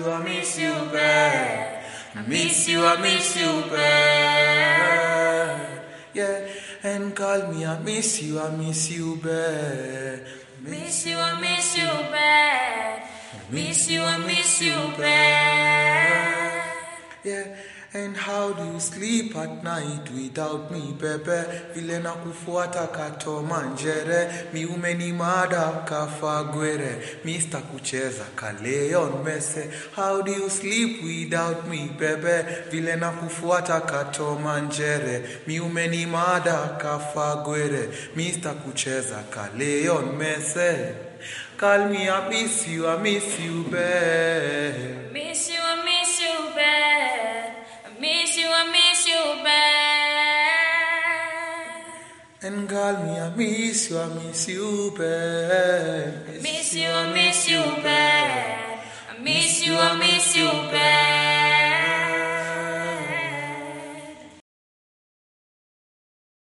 you, I miss you bad. I miss you, I miss you bad. Yeah, and call me, I miss you bad. Miss you, I miss you bad. Miss you, I miss you bad. Yeah, and how do you sleep at night without me, Pepe? Vile na kufuata katoma njere, mi umenimada kafagwere, Mr. Kucheza kaleon mese. How do you sleep without me, Pepe? Vile na kufuata katoma njere, mi umenimada kafagwere, Mr. Kucheza kaleon mese. Call me, I miss you bad. Miss you, I miss you bad. Miss you, I miss you bad. And call me, I miss you bad. Miss you, I miss you bad. Miss you, I miss you bad.